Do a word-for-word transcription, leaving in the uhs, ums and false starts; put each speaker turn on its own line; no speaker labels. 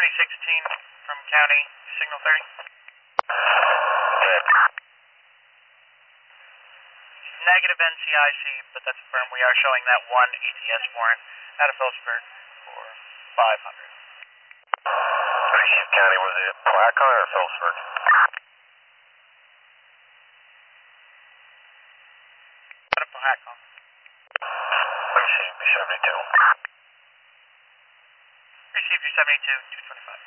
twenty sixteen from County, signal thirty.
Good.
Negative N C I C, but that's affirmed. We are showing that one A T S warrant out of Phillipsburg for five hundred.
Receive County, was it Placon or Phillipsburg?
Out of Placon.
Receive B seventy-two.
Received your seventy-two, two twenty-five.